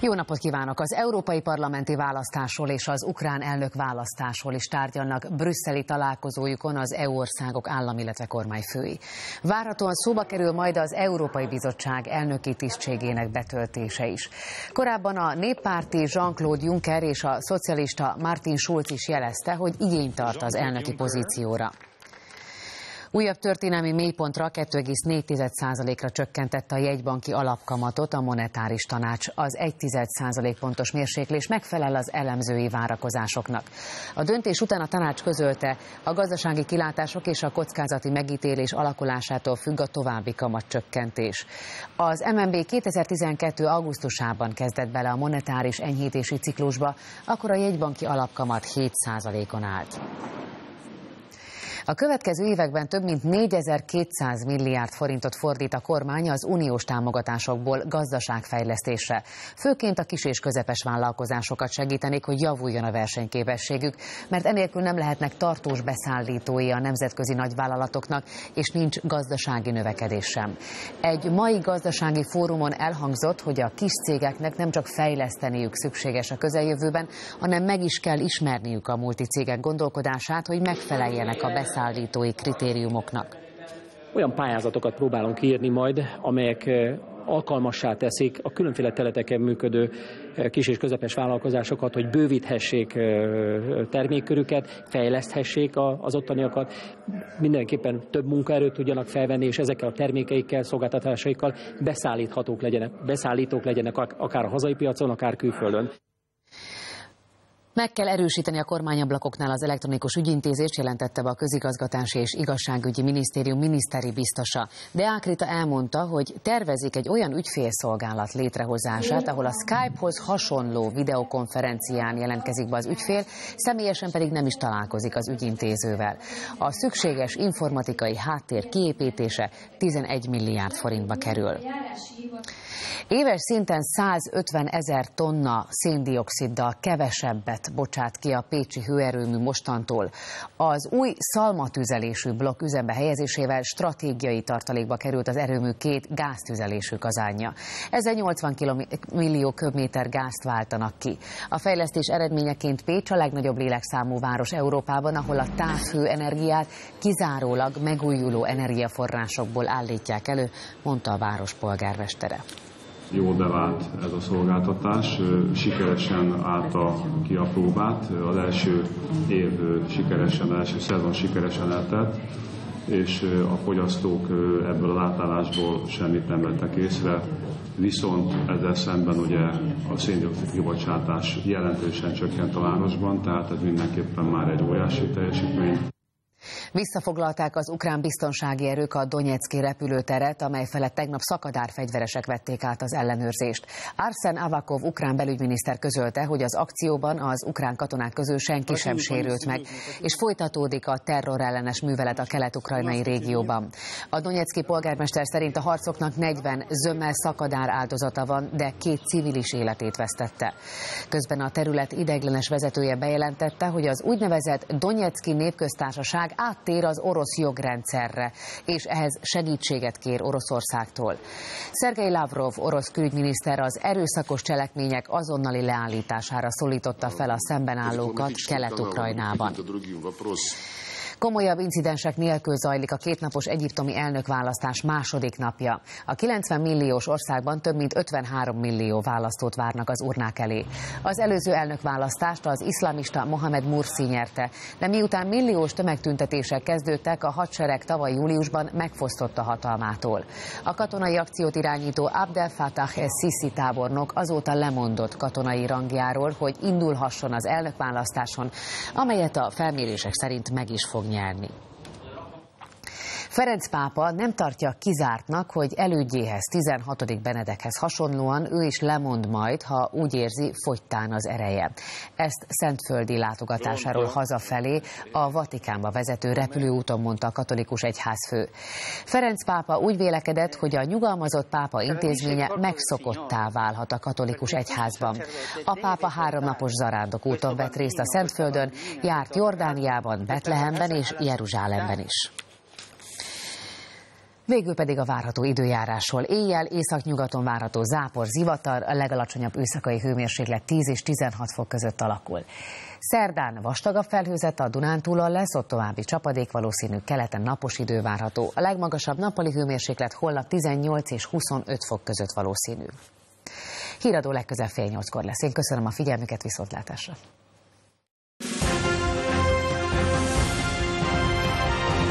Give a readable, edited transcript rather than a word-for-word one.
Jó napot kívánok! Az európai parlamenti választásról és az ukrán elnök választásról is tárgyalnak brüsszeli találkozójukon az EU országok állam, illetve kormányfői. Várhatóan szóba kerül majd az Európai Bizottság elnöki tisztségének betöltése is. Korábban a néppárti Jean-Claude Juncker és a szocialista Martin Schulz is jelezte, hogy igényt tart az elnöki pozícióra. Újabb történelmi mélypontra 2,4%-ra csökkentette a jegybanki alapkamatot a monetáris tanács. Az 1,1% pontos mérséklés megfelel az elemzői várakozásoknak. A döntés után a tanács közölte, a gazdasági kilátások és a kockázati megítélés alakulásától függ a további kamatcsökkentés. Az MNB 2012. augusztusában kezdett bele a monetáris enyhítési ciklusba, akkor a jegybanki alapkamat 7%-on állt. A következő években több mint 4200 milliárd forintot fordít a kormány az uniós támogatásokból gazdaságfejlesztésre. Főként a kis és közepes vállalkozásokat segítenék, hogy javuljon a versenyképességük, mert enélkül nem lehetnek tartós beszállítói a nemzetközi nagyvállalatoknak, és nincs gazdasági növekedés sem. Egy mai gazdasági fórumon elhangzott, hogy a kis cégeknek nem csak fejleszteniük szükséges a közeljövőben, hanem meg is kell ismerniük a multicégek gondolkodását, hogy megfeleljenek a beszállítói kritériumoknak. Olyan pályázatokat próbálunk írni majd, amelyek alkalmassá teszik a különféle területeken működő kis és közepes vállalkozásokat, hogy bővíthessék termékkörüket, fejleszthessék az ottaniakat, mindenképpen több munkaerőt tudjanak felvenni, és ezekkel a termékeikkel, szolgáltatásaikkal beszállítók legyenek akár a hazai piacon, akár külföldön. Meg kell erősíteni a kormányablakoknál az elektronikus ügyintézést, jelentette be a Közigazgatási és Igazságügyi Minisztérium miniszteri biztosa. Deák Rita elmondta, hogy tervezik egy olyan ügyfélszolgálat létrehozását, ahol a Skype-hoz hasonló videokonferencián jelentkezik be az ügyfél, személyesen pedig nem is találkozik az ügyintézővel. A szükséges informatikai háttér kiépítése 11 milliárd forintba kerül. Éves szinten 150 000 tonna széndioxiddal kevesebbet bocsát ki a pécsi hőerőmű mostantól. Az új szalmatüzelésű blokk üzembe helyezésével stratégiai tartalékba került az erőmű 2 gáztüzelésű kazánja. Ezzel 80 millió köbméter gázt váltanak ki. A fejlesztés eredményeként Pécs a legnagyobb lélekszámú város Európában, ahol a távhőenergiát kizárólag megújuló energiaforrásokból állítják elő, mondta a város polgármestere. Jól bevált ez a szolgáltatás, sikeresen állta ki a próbát, az első szezon sikeresen eltelt, és a fogyasztók ebből az átállásból semmit nem vettek észre, viszont ezzel szemben ugye a széndioxid kibocsátás jelentősen csökkent a városban, tehát ez mindenképpen már egy óriási teljesítmény. Visszafoglalták az ukrán biztonsági erők a Donetszki repülőteret, amely felett tegnap szakadárfegyveresek vették át az ellenőrzést. Arsen Avakov ukrán belügyminiszter közölte, hogy az akcióban az ukrán katonák közül senki sem sérült meg, és folytatódik a terrorellenes művelet a kelet-ukrajnai régióban. A donetszki polgármester szerint a harcoknak 40 zömmel szakadár áldozata van, de 2 civil is életét vesztette. Közben a terület ideiglenes vezetője bejelentette, hogy az úgynevezett Donetszki Népköztársaság áttér az orosz jogrendszerre, és ehhez segítséget kér Oroszországtól. Szergej Lavrov orosz külügyminiszter az erőszakos cselekmények azonnali leállítására szólította fel a szemben állókat Kelet-Ukrajnában. Komolyabb incidensek nélkül zajlik a 2 napos egyiptomi elnökválasztás második napja. A 90 milliós országban több mint 53 millió választót várnak az urnák elé. Az előző elnökválasztást az iszlamista Mohamed Mursi nyerte, de miután milliós tömegtüntetések kezdődtek, a hadsereg tavaly júliusban megfosztotta hatalmától. A katonai akciót irányító Abdel Fattah el-Sisi tábornok azóta lemondott katonai rangjáról, hogy indulhasson az elnökválasztáson, amelyet a felmérések szerint meg is fog nyerni. Ferenc pápa nem tartja kizártnak, hogy elődjéhez, 16. Benedekhez hasonlóan ő is lemond majd, ha úgy érzi, fogytán az ereje. Ezt szentföldi látogatásáról hazafelé a Vatikánba vezető repülőúton mondta a katolikus egyházfő. Ferenc pápa úgy vélekedett, hogy a nyugalmazott pápa intézménye megszokottá válhat a katolikus egyházban. A pápa 3 napos zarándokúton vett részt a Szentföldön, járt Jordániában, Betlehemben és Jeruzsálemben is. Végül pedig a várható időjárásról. Éjjel északnyugaton várható zápor, zivatar, a legalacsonyabb éjszakai hőmérséklet 10 és 16 fok között alakul. Szerdán vastagabb felhőzet a Dunántúlon lesz, ott további csapadék valószínű, keleten napos idő várható. A legmagasabb nappali hőmérséklet holnap 18 és 25 fok között valószínű. Híradó legközelebb fél 8-kor lesz. Én köszönöm a figyelmüket, viszontlátásra!